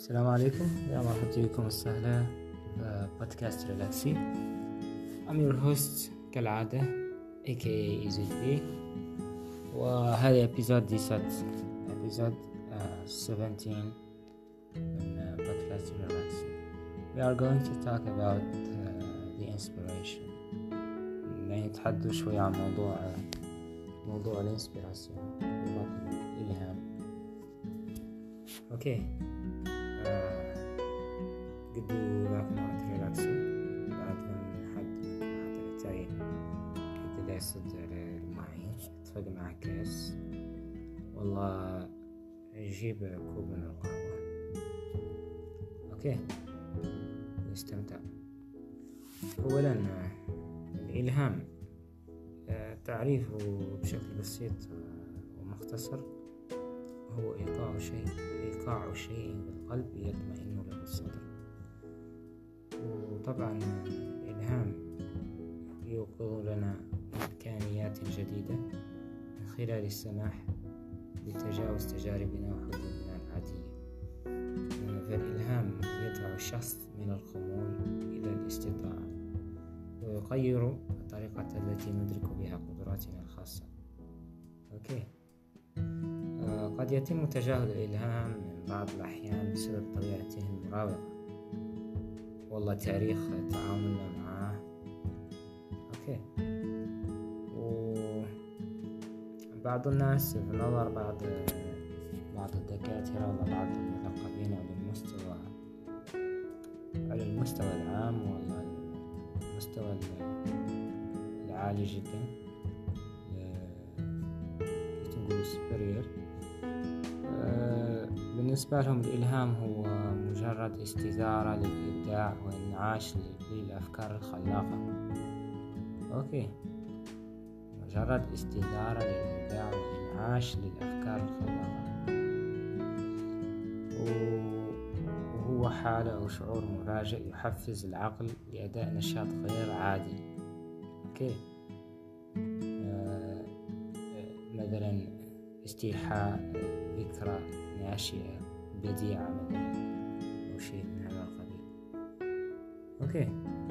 السلام عليكم، يا مرحبا بكم وسهلا في بودكاست ريلاكسي. I'm your host كالعادة aka EZP، وهذا episode 17 من بودكاست ريلاكسي. We are going to talk about the inspiration. نتحدث شوي عن موضوع الانسبيراسيون، الإلهام. اوكي، قدوا لكم وقت ريلاكسو بعد من حد من تاعي قد لا يصدر الماي تفق مع كاس، والله يجيب كوب من القهوة. اوكي، نستمتع. اولا الالهام تعريفه بشكل بسيط ومختصر هو إيقاع شيء بالقلب يطمئن له الصدر. وطبعا الإلهام يوقظ لنا إمكانيات جديدة من خلال السماح بتجاوز تجاربنا وحدودنا العادية. فالإلهام يدفع الشخص من الخمول إلى الاستطاعة، ويغير الطريقة التي ندرك بها قدراتنا الخاصة. أوكي، قد يتم تجاهل الإلهام من بعض الأحيان بسبب طبيعته المراوغة، والله تاريخ تعاملنا معه. أوكي، وبعض الناس في نظر بعض الدكاترة وبعض المثقفين على المستوى العام ولا المستوى العالي جدا، تقول superior، بالنسبة لهم الإلهام هو مجرد استثارة للإبداع وإنعاش للأفكار الخلاقة. أوكي، مجرد استثارة للإبداع وإنعاش للأفكار الخلاقة، وهو حالة أو شعور مفاجئ يحفز العقل لأداء نشاط غير عادي. أوكي، مثلا استيحاء فكرة ناشئة بديعة مثلا أو شيء من هذا القبيل. أوكي،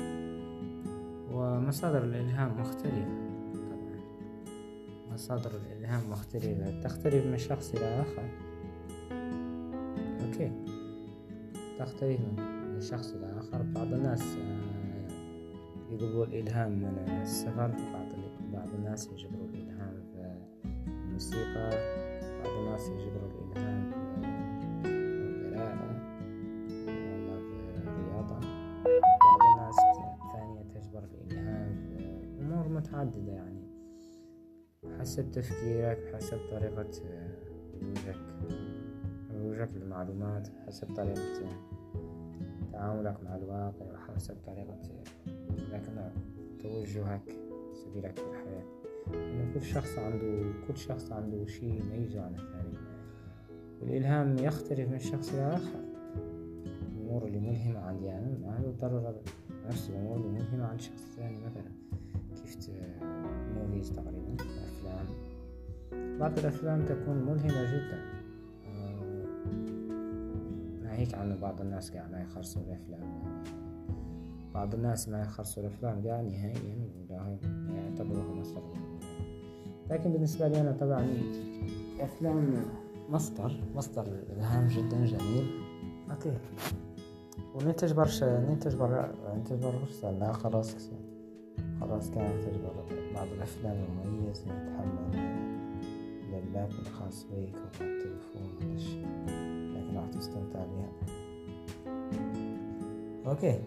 ومصادر الإلهام مختلفة. طبعا مصادر الإلهام مختلفة، تختلف من شخص إلى آخر. أوكي، تختلف من شخص إلى آخر. بعض الناس يجبروا الإلهام من السفر، بعض الناس يجبروا الإلهام في الموسيقى، بعض الناس يجبروا الإلهام في القراءة ولا في الرياضة، بعض الناس الثانية تجبر الإلهام في أمور متعددة، يعني حسب تفكيرك، حسب طريقة وجهك للمعلومات، حسب طريقة تعاملك مع الواقع، وحسب طريقة توجهك سبيلك في الحياة. إن كل شخص عنده شيء يميزه عن الثاني. والإلهام يختلف من شخص إلى آخر. الأمور اللي ملهمة عندي أنا ما هي بالضرورة نفس الأمور اللي ملهمة عند شخص ثاني. مثلا كيف موفيز تقريبا، أفلام، بعض الأفلام تكون ملهمة جدا، ناهيك عنه بعض الناس قاعد ما يخرصوا الأفلام، بعض الناس ما يخرصوا الأفلام قاعد نهائيا ولا يعتبروها مصدر. لكن بالنسبة لي أنا طبعا الأفلام مصدر إلهام جدا جميل. أوكي، وننتج برشا لا خلاص كانت تجبر بعض الأفلام المميزة، نتحمل اللاب الخاص بيك أو التليفون ولا شيء، لكن راح تستمتع بها. أوكي،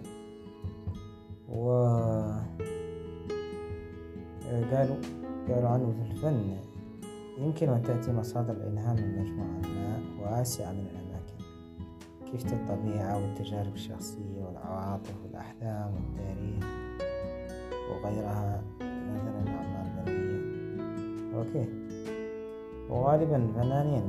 قالوا عنه في الفن يمكن أن تأتي مصادر الإلهام من مجموعة ما واسعة من الأماكن، كيف الطبيعة والتجارب الشخصية والعواطف والأحلام والتاريخ وغيرها، مثلا أعمال فنية. أوكي، وغالبا الفنانين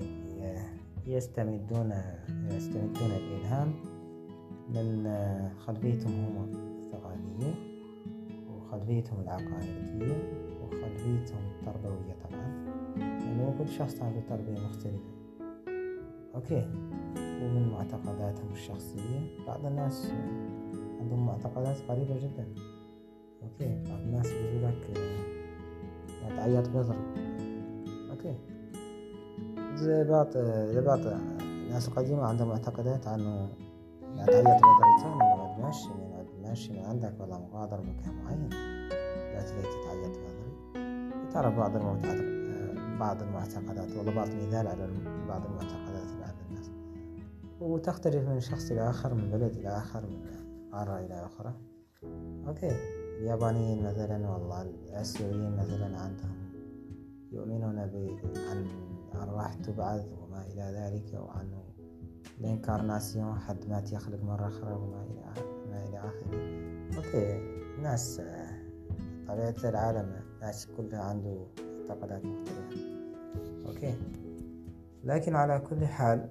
يستمدون الإلهام من خلفيتهم هم الثقافية وخلفيتهم العقائدية وخلفيتهم التربوية. طبعا لأنه كل شخص عنده تربية مختلفة. أوكي، ومن معتقداتهم الشخصية. بعض الناس عندهم معتقدات غريبة جدا. أوكي، بعض الناس بيقولوا لك تعيط بيضرب. أوكي، زي بعض الناس القديمة عندهم معتقدات عنه تعيط بيضرب تاني بعد ماشي من عندك ولا مغادر مكان معين لا تريد تعيط بيضرب. ترى بعض المعتقدات ولا بعض المثال على بعض المعتقدات عند الناس، وتختلف من شخص إلى آخر، من بلد إلى آخر، من قارة إلى أخرى. أوكي، اليابانيين مثلا والله الآسيويين مثلا عندهم يؤمنون عن أرواح تبعث وما إلى ذلك، وعن الانكارناسيون، حد مات يخلق مرة أخرى وما إلى آخره. أوكي، الناس طبيعة العالم الناس كلها عنده معتقدات مختلفة. أوكي، لكن على كل حال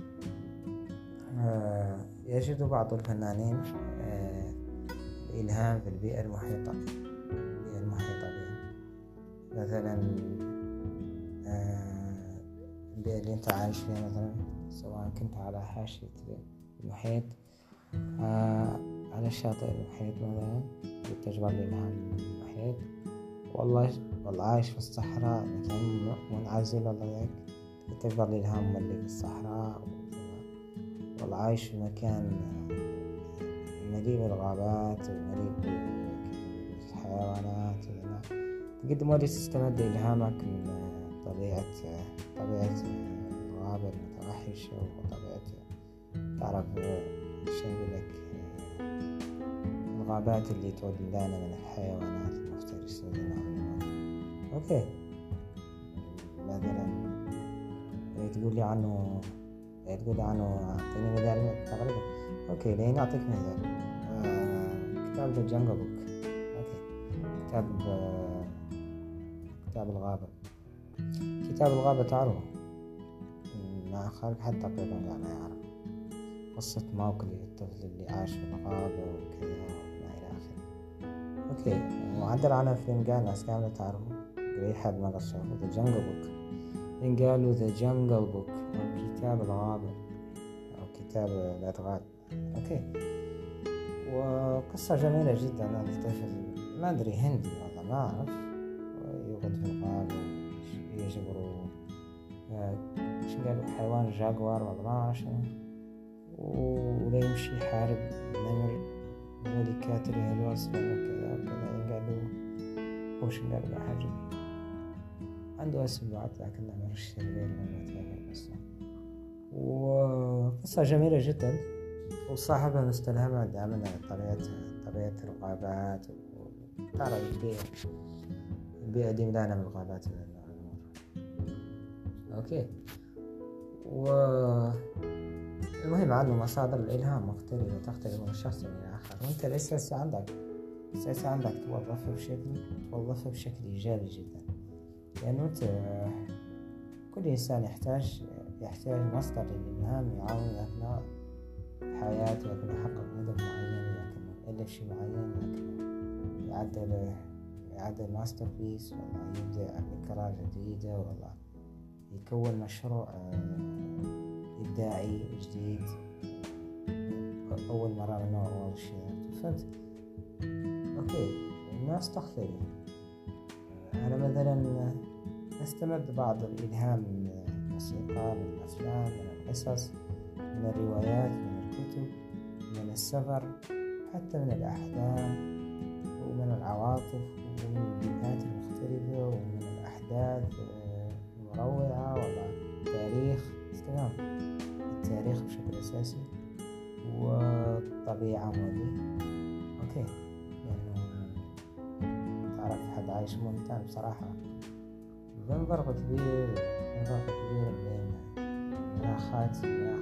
يجد بعض الفنانين الإلهام في البيئة المحيطة بهم. مثلا البيئة اللي أنت عايش فيها، مثلا سواء كنت على حاشية المحيط، على شاطئ المحيط مثلا، تجبر الإلهام من المحيط. والله عايش في الصحراء، مكان منعزل ولا ذاك، تجبر الإلهام من في الصحراء. والله عايش في مكان مليء بالغابات ومليء بالحيوانات، تقدر ما تستمد إلهامك من طبيعة الغابة المتوحشة، وطبيعة تعرف شيء لك الغابات اللي تولد لنا من الحيوانات المفترسة. أوكي، مثلا تقول لي عنه أعطيني مثال تقريبا. أوكي، لين أعطيك مثال، كتاب The Jungle Book. أوكي، كتاب الغابة تعرفه، ما خارج حد تقريبا ما يعرف قصة موكلي، الطفل اللي عاش في الغابة وكذا وما إلى آخره. أوكي، معدل عنها فيلم قال ناس كاملة تعرفه، قريب حد ما قصره The Jungle Book. إن قالوا The Jungle Book أو كتاب الغابة أو كتاب الأدغال. أوكي، وقصة جميلة جدا عن الطفل، ما أدري هندي والله ما أعرف، يوقد في الغابة ويجبروا شو قالوا حيوان جاguار والله ما أعرف شنو، ولا يمشي يحارب نمر ملكات الهلوس وكذا وكذا. قالوا وش قالوا حاجة عنده اسم بعد، لكن نمر الشرير ما أتذكر القصة. وقصة جميلة جدا، وصاحبها مستلهمة دائما طبيعة الغابات، وتعرف البيئة دي ملانة من الغابات. أوكي، والمهم عنه مصادر الإلهام مختلفة تختلف من شخص إلى آخر، وأنت الأساس عندك توظفه بشكل إيجابي جدا، لأنه أنت كل إنسان يحتاج مصدر للإلهام يعاون أثناء حياته، يكون يحقق هدف معين، يكون يألف شيء معين، يكون يعدل ماستر بيس، والله يبدأ فكرة جديدة، والله يكون مشروع إبداعي جديد أول مرة من نوعه أول شيء. فهمت؟ أوكي، الناس تختلف. أنا مثلا أستمد بعض الإلهام من الموسيقى، من الأفلام، من القصص، من الروايات، من الكتب، من السفر، حتى من الأحلام، ومن العواطف، ومن البيئات المختلفة، ومن الأحداث المروعة، التاريخ بشكل أساسي، والطبيعة موجودة. أوكي، لأنه تعرف حد عايش ممتع بصراحة. بين فرق كبير بين مناخات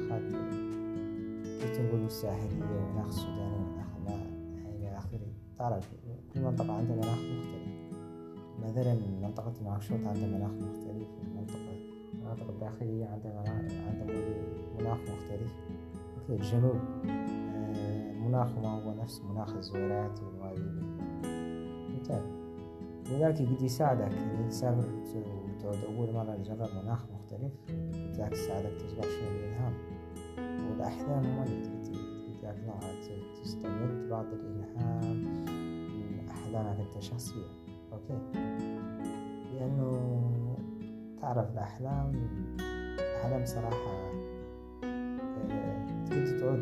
تقول الساحلية ومناخ السوداني ومناخ إلى آخره. تعرف كل منطقة عندها مناخ مختلف. مثلا منطقة نواكشوط عندها مناخ مختلف، المناطق الداخلية عندها مناخ مختلف. أوكي، الجنوب المناخ ما هو نفس مناخ الزويرات والوادي مثال، وذاك قد يساعدك إذا تسافر وتعود أول مرة تجرب مناخ مختلف، ذاك يساعدك تجرب شنو الإلهام الأحلام مميزة، تقدر تستمد بعض الإلهام من أحلامك أنت شخصيا. أوكي، لأنه تعرف الأحلام صراحة تقدر تعود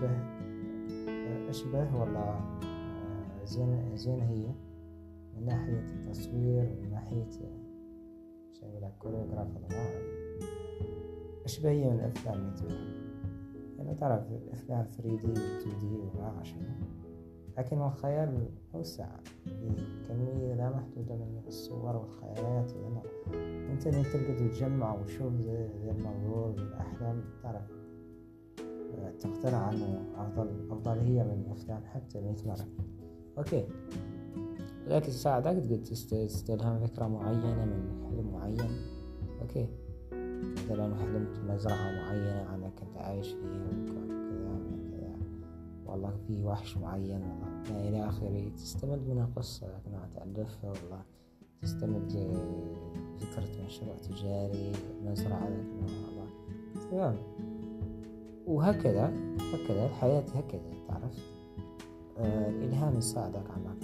أشبه والله زين هي من ناحية التصوير ومن ناحية شيء يقول لك كوريوغراف، ما أعرف، أشبه هي من الأفلام مثلها، يعني تعرف الأفلام 3D و 2D وما أعرف شنو، لكن الخيال أوسع، كمية لا محدودة من الصور والخيالات وأنت اللي تقدر تجمع وتشوف زي المنظور بالأحلام، تعرف تقتنع عنه أفضل هي من الأفلام حتى 100 مرة. أوكي، لكن تساعدك تقدر تستلهم فكرة معينة من حلم معين. أوكي، مثلا حلمت مزرعة معينة عنك كنت عايش فيها كذا والله في وحش معين والله إلى آخره، تستمد من القصة لكنها تألفها والله، تستمد فكرة مشروع تجاري مزرعة والله تمام. وهكذا الحياة هكذا، تعرف الإلهام يساعدك على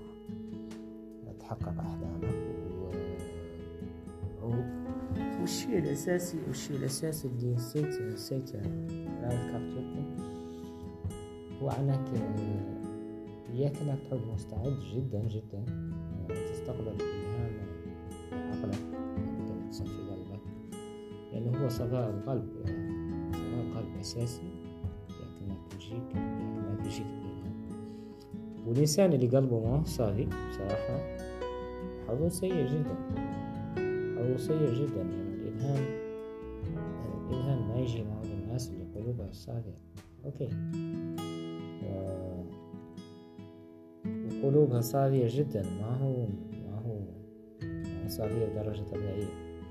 تحقق أحلامك. والشيء الأساسي اللي نسيت لا ذكرت لكم هو أنك إياك أنك تعود مستعد جدا تستقبل الإلهام في عقلك بدون تصفي قلبك، لأنه هو صفاء القلب أساسي، إياك أنك يجيك الإلهام. والإنسان اللي قلبه ما هو صافي بصراحة حظه سيء جدا، يعني الإلهام ما يجي مع الناس اللي قلوبها صافية. أوكي، وقلوبها صافية جدا، ما هو صافية بدرجة طبيعية.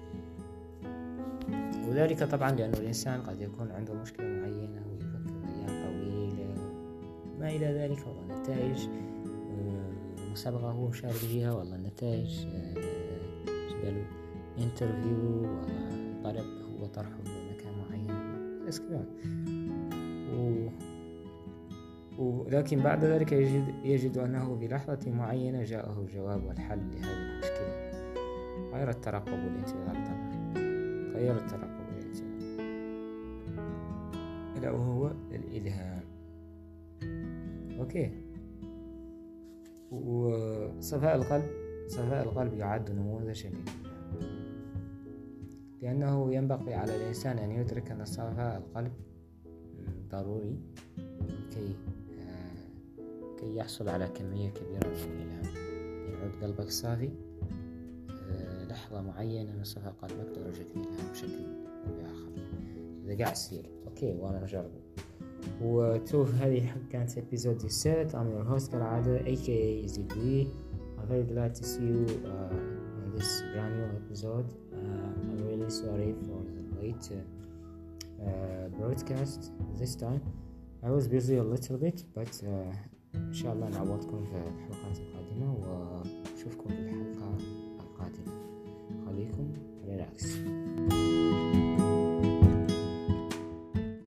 وذلك طبعا لأنه الإنسان قد يكون عنده مشكلة معينة ويفكر أيام طويلة ما إلى ذلك، والله نتائج مسابقة هو مشارك فيها، والله نتائج قالوا انترفيو، والله طلب هو طرحه في مكان معين بس كذا، ولكن بعد ذلك يجد أنه في لحظة معينة جاءه جواب والحل لهذه المشكلة. غير الترقب والانتظار طبعا، غير الترقب والانتظار، إلا وهو الإلهام. أوكي، وصفاء القلب يعد نموذجا للإلهام، لأنه ينبغي على الإنسان أن يدرك أن صفاء القلب ضروري كي يحصل على كمية كبيرة من الإلهام. يعود قلبك صافي لحظة معينة من صفاء قلبك درجة الإلهام بشكل أو بآخر، إذا قاعد يصير. أوكي، وأنا أجربه. وشوف هذه كانت episode 7. I'm your host كالعادة aka Zigui. I'm very glad to see you on this brand new episode. I'm really sorry for the late broadcast this time. I was busy a little bit but إن شاء الله نعوضكم في الحلقات القادمة وأشوفكم في الحلقة القادمة. خليكم ريلاكس.